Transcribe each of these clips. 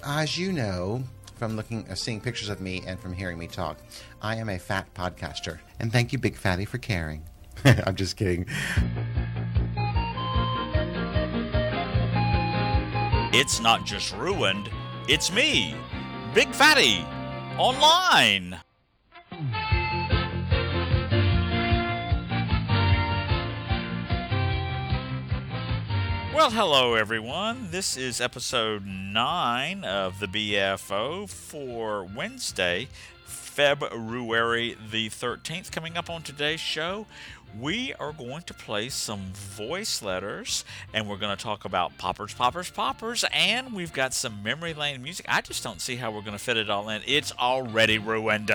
As you know, from seeing pictures of me and from hearing me talk, I am a fat podcaster. And thank you, Big Fatty, for caring. I'm just kidding. It's not just ruined, it's me, Big Fatty, online. Well, hello everyone. This is episode 9 of the BFO for Wednesday, February the 13th. Coming up on today's show, we are going to play some voice letters, and we're going to talk about poppers, and we've got some memory lane music. I just don't see how we're going to fit it all in. It's already ruined.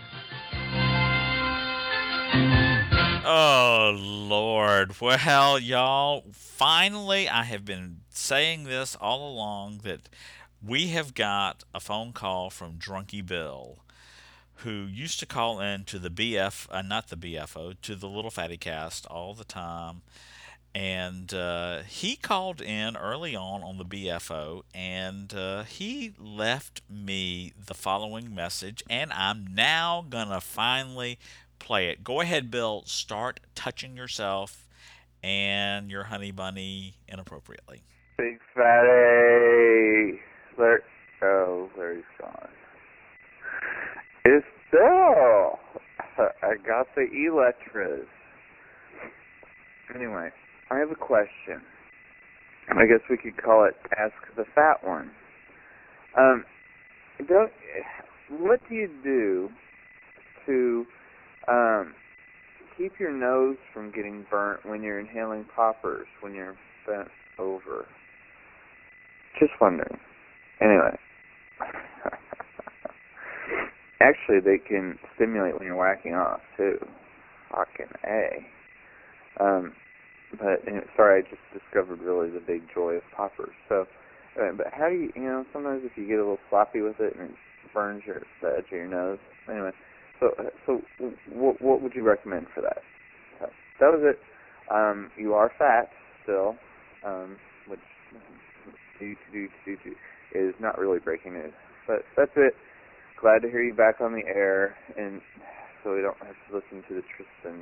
Oh, Lord. Well, y'all, finally, I have been saying this all along that we have got a phone call from Drunky Bill, who used to call in to the not the BFO, to the Little Fatty Cast all the time. And he called in early on the BFO, and he left me the following message, and I'm now going to finally play it. Go ahead, Bill. Start touching yourself and your honey bunny inappropriately. Big Fatty. There he's gone. It's Bill. I got the Electras. Anyway, I have a question. I guess we could call it Ask the Fat One. What do you do to keep your nose from getting burnt when you're inhaling poppers, when you're bent over? Just wondering. Anyway. Actually, they can stimulate when you're whacking off, too. Fucking A. Sorry, I just discovered really the big joy of poppers. So, but how do you sometimes if you get a little sloppy with it and it burns the edge of your nose. Anyway, so what would you recommend for that? So, that was it. You are fat still, which is not really breaking news. But that's it. Glad to hear you back on the air, and so we don't have to listen to the Tristan.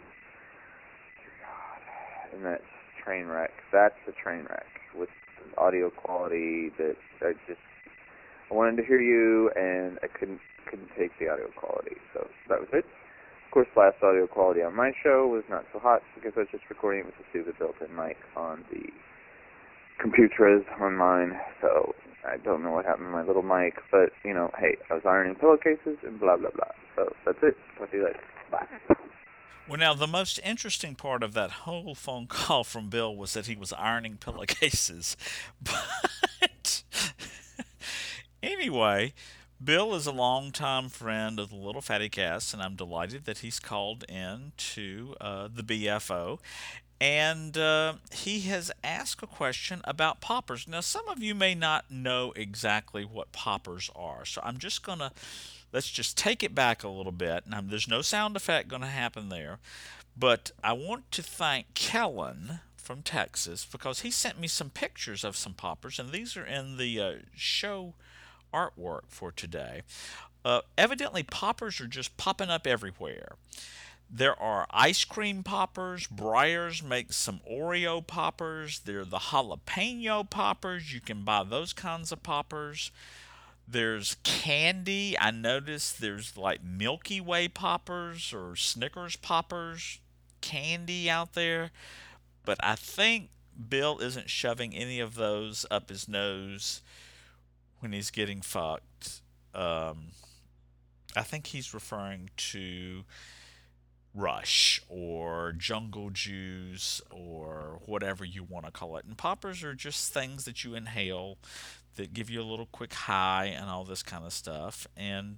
God, and that train wreck. That's a train wreck with audio quality that I wanted to hear you, and I couldn't take the audio quality. So that was it. Of course, last audio quality on my show was not so hot because I was just recording it with a stupid built-in mic on the computers on mine. So I don't know what happened to my little mic, but, hey, I was ironing pillowcases and blah, blah, blah. So that's it. Talk to you later. Bye. Well, now, the most interesting part of that whole phone call from Bill was that he was ironing pillowcases. But anyway, Bill is a longtime friend of the Little Fatty Cast, and I'm delighted that he's called in to the BFO. And he has asked a question about poppers. Now, some of you may not know exactly what poppers are, so I'm just going to, let's just take it back a little bit. Now, there's no sound effect going to happen there, but I want to thank Kellen from Texas because he sent me some pictures of some poppers, and these are in the show artwork for today. Evidently, poppers are just popping up everywhere. There are ice cream poppers. Breyers makes some Oreo poppers. There are the jalapeno poppers. You can buy those kinds of poppers. There's candy. I noticed there's like Milky Way poppers or Snickers poppers candy out there. But I think Bill isn't shoving any of those up his nose when he's getting fucked. I think he's referring to Rush or Jungle Juice or whatever you want to call it. And poppers are just things that you inhale that give you a little quick high and all this kind of stuff. And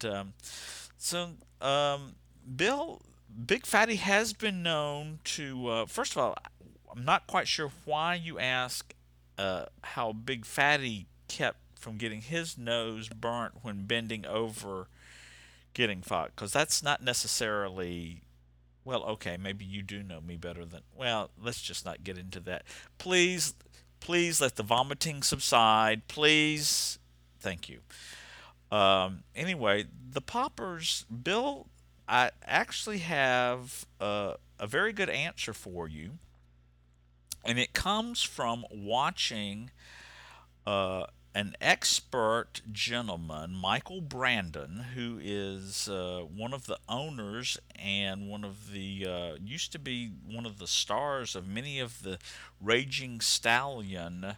Bill, Big Fatty has been known to, first of all, I'm not quite sure why you ask how Big Fatty kept from getting his nose burnt when bending over getting fucked, because that's not necessarily Well, okay, maybe you do know me better than... Well, let's just not get into that. Please let the vomiting subside. Please. Thank you. Anyway, the poppers, Bill, I actually have a very good answer for you, and it comes from watching an expert gentleman, Michael Brandon, who is one of the owners and one of the used to be one of the stars of many of the Raging Stallion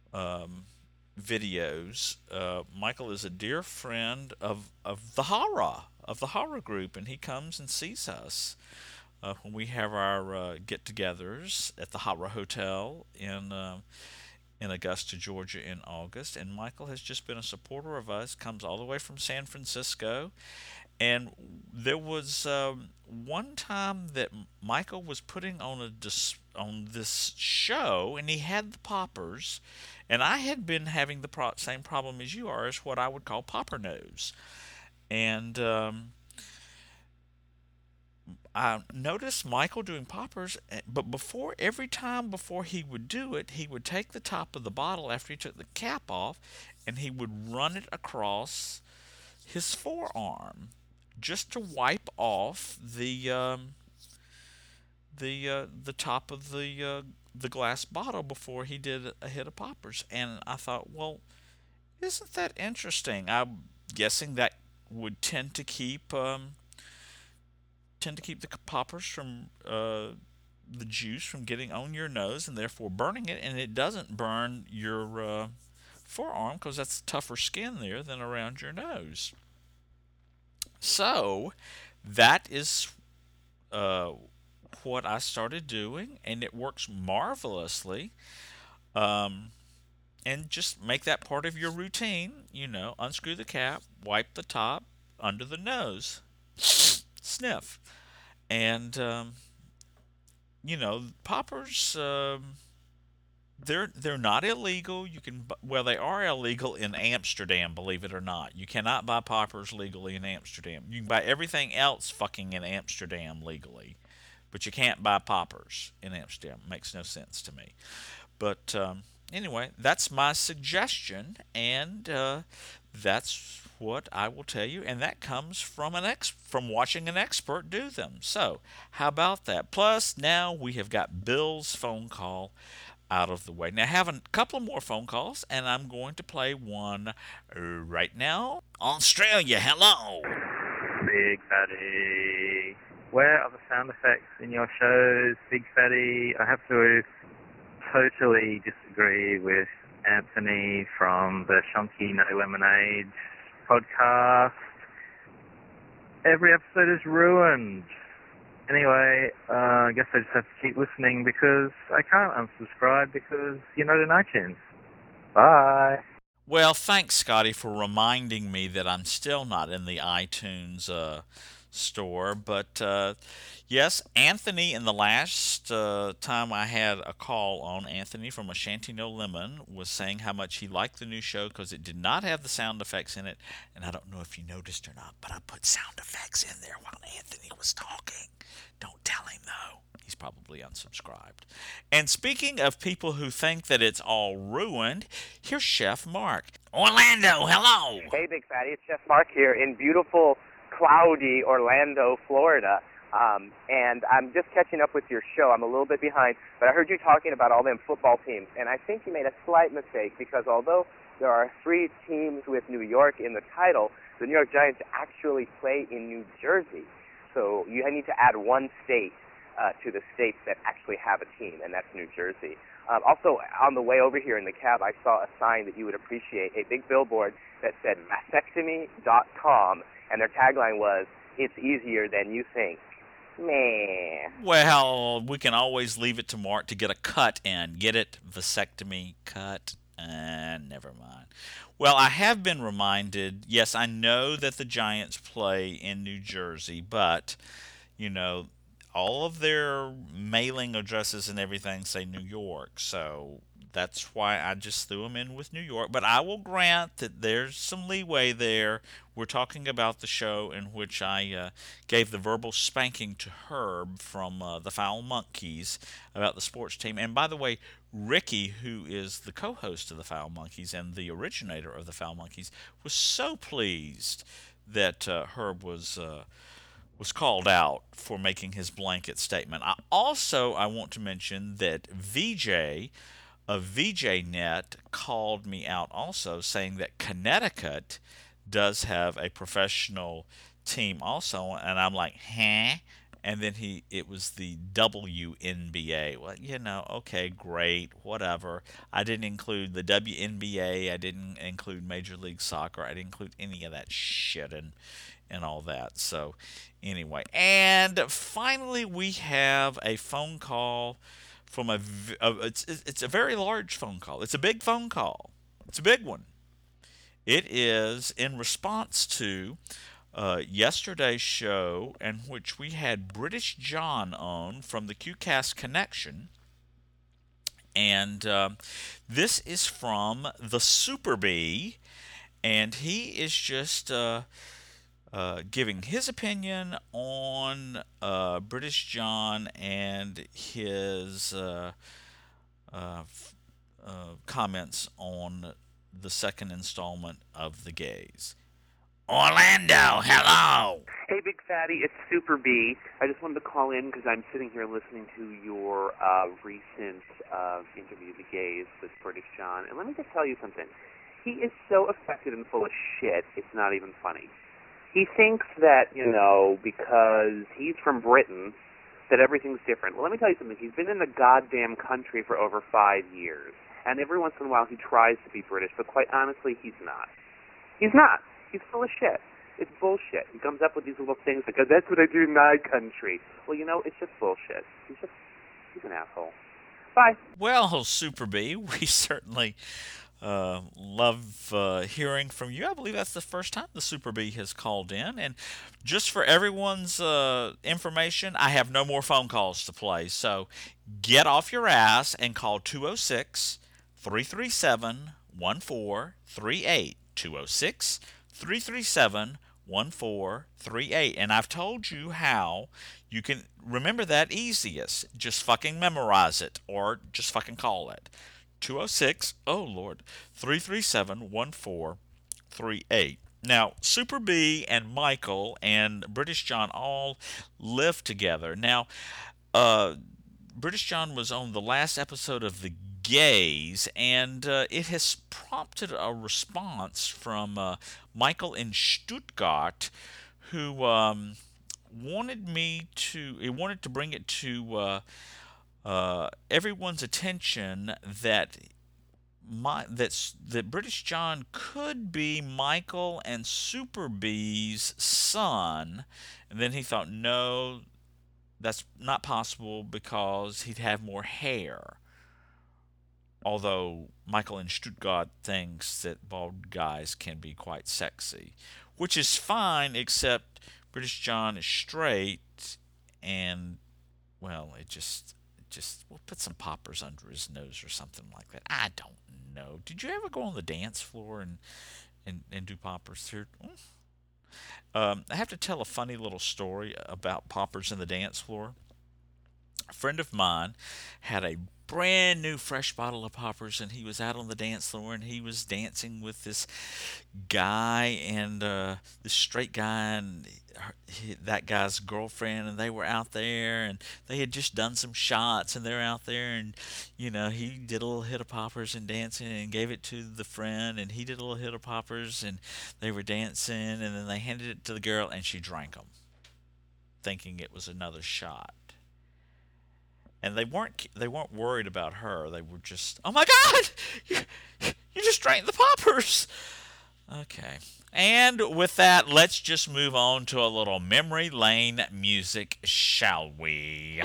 videos. Michael is a dear friend of the horror group, and he comes and sees us when we have our get-togethers at the Horror Hotel in Augusta, Georgia in August. And Michael has just been a supporter of us, comes all the way from San Francisco. And there was one time that Michael was putting on on this show, and he had the poppers, and I had been having the same problem as you are, is what I would call popper nose. And I noticed Michael doing poppers, but every time before he would do it, he would take the top of the bottle after he took the cap off, and he would run it across his forearm just to wipe off the top of the glass bottle before he did a hit of poppers. And I thought, well, isn't that interesting? I'm guessing that would tend to keep the poppers from the juice from getting on your nose and therefore burning it, and it doesn't burn your forearm because that's tougher skin there than around your nose. So that is what I started doing, and it works marvelously. And just make that part of your routine. Unscrew the cap, wipe the top under the nose, sniff, and poppers. They're not illegal. They are illegal in Amsterdam, believe it or not. You cannot buy poppers legally in Amsterdam. You can buy everything else fucking in Amsterdam legally, but you can't buy poppers in Amsterdam. Makes no sense to me. But anyway, that's my suggestion, and that's what I will tell you, and that comes from from watching an expert do them. So, how about that? Plus, now we have got Bill's phone call out of the way. Now, I have a couple of more phone calls, and I'm going to play one right now. Australia, hello. Big Fatty. Where are the sound effects in your shows, Big Fatty? I have to totally disagree with Anthony from the Shonky No Lemonade podcast. Every episode is ruined. Anyway, I guess I just have to keep listening because I can't unsubscribe because you're not in iTunes. Bye. Well, thanks, Scotty, for reminding me that I'm still not in the iTunes store. But yes, Anthony, in the last time I had a call on, Anthony from Ashanti No Lemon was saying how much he liked the new show because it did not have the sound effects in it. And I don't know if you noticed or not, but I put sound effects in there while Anthony was talking. Don't tell him, though. He's probably unsubscribed. And speaking of people who think that it's all ruined, here's Chef Mark. Orlando, hello. Hey, Big Fatty. It's Chef Mark here in beautiful, cloudy Orlando, Florida. And I'm just catching up with your show. I'm a little bit behind, but I heard you talking about all them football teams, and I think you made a slight mistake because although there are 3 teams with New York in the title, the New York Giants actually play in New Jersey. So you need to add 1 state to the states that actually have a team, and that's New Jersey. Also, on the way over here in the cab, I saw a sign that you would appreciate, a big billboard that said vasectomy.com, and their tagline was, "It's easier than you think." Meh. Well, we can always leave it to Mark to get a cut in. Get it? Vasectomy, cut. Never mind. Well, I have been reminded, yes, I know that the Giants play in New Jersey, but, all of their mailing addresses and everything say New York, so that's why I just threw him in with New York. But I will grant that there's some leeway there. We're talking about the show in which I gave the verbal spanking to Herb from the Foul Monkeys about the sports team. And by the way, Ricky, who is the co-host of the Foul Monkeys and the originator of the Foul Monkeys, was so pleased that Herb was called out for making his blanket statement. I want to mention that VJ of VJNet called me out also, saying that Connecticut does have a professional team also, and I'm like, huh? And then it was the WNBA. Well, okay, great, whatever. I didn't include the WNBA. I didn't include Major League Soccer. I didn't include any of that shit and all that. So, anyway. And finally, we have a phone call from it's a very large phone call. It's a big phone call. It's a big one. It is in response to yesterday's show, in which we had British John on from the QCast Connection. And this is from the Super Bee, and he is just giving his opinion on British John and his comments on the second installment of The Gays. Orlando, hello! Hey, Big Fatty, it's Super B. I just wanted to call in because I'm sitting here listening to your recent interview, The Gays, with British John. And let me just tell you something. He is so affected and full of shit, it's not even funny. He thinks that, because he's from Britain, that everything's different. Well, let me tell you something. He's been in the goddamn country for over 5 years. And every once in a while he tries to be British, but quite honestly, he's not. He's not. He's full of shit. It's bullshit. He comes up with these little things like, that's what I do in my country. Well, it's just bullshit. He's an asshole. Bye. Well, Super B, we certainly love hearing from you. I believe that's the first time the Super B has called in. And just for everyone's information, I have no more phone calls to play. So get off your ass and call 206-337-1438. 206-337-1438. And I've told you how you can remember that easiest. Just fucking memorize it or just fucking call it. 337-1438. Now, Super B and Michael and British John all live together. Now, British John was on the last episode of The Gays, and it has prompted a response from Michael in Stuttgart, who wanted to bring it to everyone's attention that British John could be Michael and Super B's son, and then he thought, no, that's not possible because he'd have more hair. Although Michael in Stuttgart thinks that bald guys can be quite sexy, which is fine, except British John is straight, and, well, we'll put some poppers under his nose or something like that. I don't know. Did you ever go on the dance floor and do poppers here? I have to tell a funny little story about poppers in the dance floor. A friend of mine had a brand new fresh bottle of poppers, and he was out on the dance floor, and he was dancing with this guy and this straight guy and that guy's girlfriend, and they were out there, and they had just done some shots, and they're out there, and he did a little hit of poppers and dancing and gave it to the friend, and he did a little hit of poppers, and they were dancing, and then they handed it to the girl, and she drank them, thinking it was another shot. And they weren't worried about her. They were just, oh my God, you just drank the poppers. Okay. And with that, let's just move on to a little memory lane music, shall we?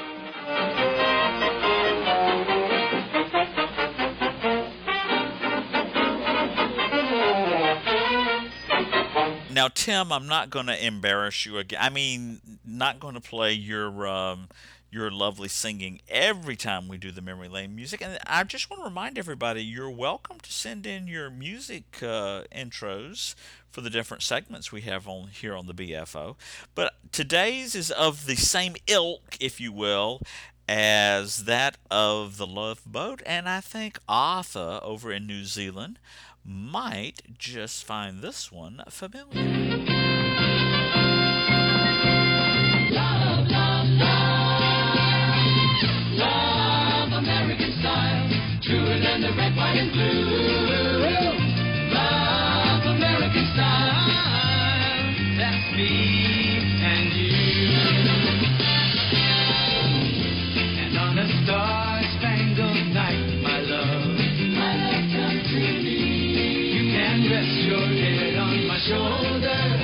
Now, Tim, I'm not going to embarrass you again. I mean, not going to play your your lovely singing every time we do the Memory Lane music. And I just want to remind everybody, you're welcome to send in your music intros for the different segments we have on here on the BFO. But today's is of the same ilk, if you will, as that of the Love Boat, and I think Arthur over in New Zealand might just find this one familiar. Love, love, love, love American style, truer than the red, white, and blue. Love American style, that's me and you. And on a star-spangled night, my love come to me. You can rest your head on my shoulder,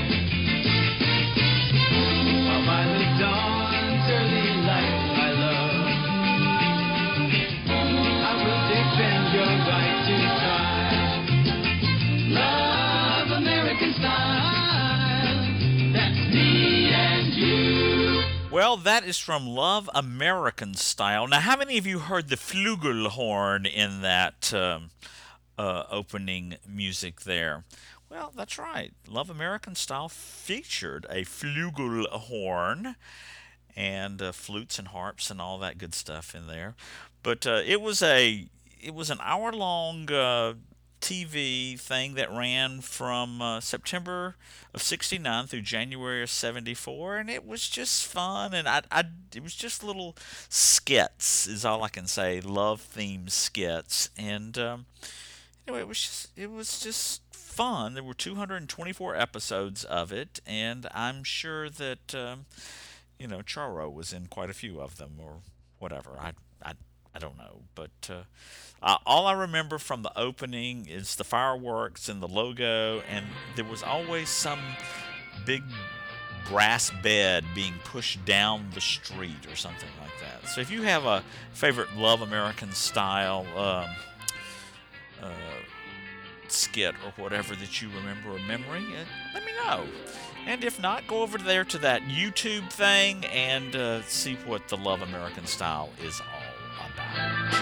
while by the dawn's early light, my love, I will defend your right to try. Love American style, that's me and you. Well, that is from Love American Style. Now, how many of you heard the flugelhorn in that opening music there? Well, that's right. Love American Style featured a flugelhorn and flutes and harps and all that good stuff in there. But it was an hour-long TV thing that ran from September of '69 through January of '74, and it was just fun. And it was just little skits, is all I can say, love-themed skits. And anyway, it was just fun. There were 224 episodes of it, and I'm sure that Charo was in quite a few of them, or whatever. I don't know, but all I remember from the opening is the fireworks and the logo, and there was always some big brass bed being pushed down the street or something like that. So if you have a favorite Love American Style skit or whatever that you remember a memory, let me know. And if not, go over there to that YouTube thing and see what the Love American Style is all about.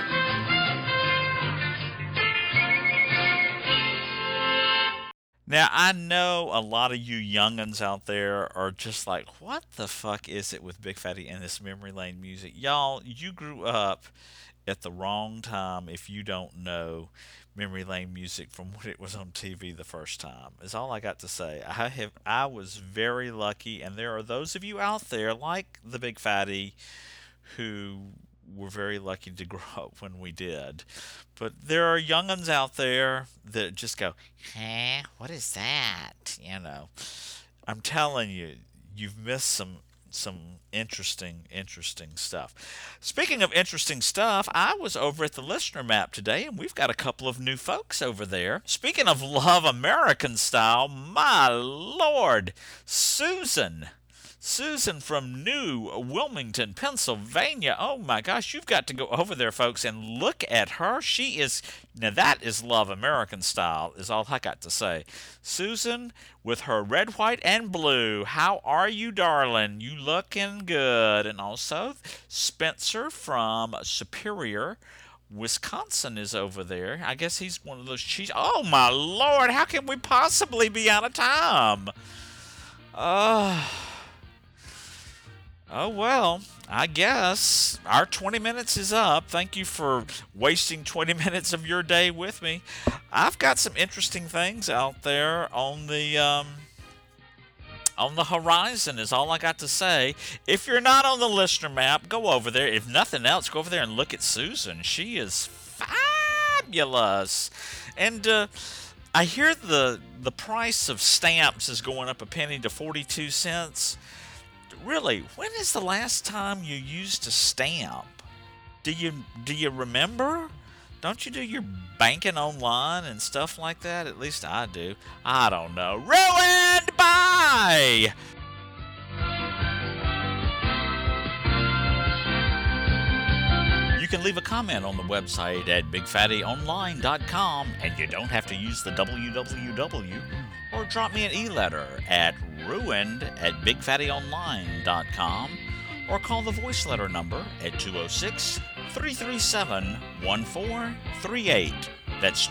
Now, I know a lot of you young'uns out there are just like, what the fuck is it with Big Fatty and this Memory Lane music? Y'all, you grew up at the wrong time if you don't know Memory Lane music from when it was on TV the first time, is all I got to say. I was very lucky, and there are those of you out there like the Big Fatty who were very lucky to grow up when we did. But there are young'uns out there that just go, huh? What is that? I'm telling you, you've missed some interesting stuff. Speaking of interesting stuff, I was over at the listener map today, and we've got a couple of new folks over there. Speaking of Love American Style, my Lord, Susan from New Wilmington, Pennsylvania. Oh my gosh, you've got to go over there, folks, and look at her. Now that is Love American Style, is all I got to say. Susan with her red, white, and blue. How are you, darling? You looking good. And also Spencer from Superior, Wisconsin is over there. I guess he's one of those cheese. Oh my Lord, how can we possibly be out of time? Oh, well, I guess our 20 minutes is up. Thank you for wasting 20 minutes of your day with me. I've got some interesting things out there on the horizon, is all I got to say. If you're not on the listener map, go over there. If nothing else, go over there and look at Susan. She is fabulous. And I hear the price of stamps is going up a penny to 42 cents. Really, when is the last time you used a stamp? Do you remember? Don't you do your banking online and stuff like that? At least I do. I don't know. Ruined by! You can leave a comment on the website at bigfattyonline.com, and you don't have to use the www, or drop me an e-letter at ruined@bigfattyonline.com, or call the voice letter number at 206-337-1438. That's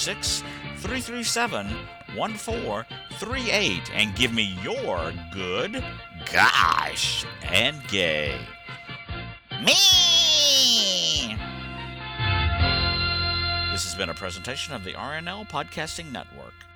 206-337-1438, and give me your good, gosh, and gay. Me! This has been a presentation of the RNL Podcasting Network.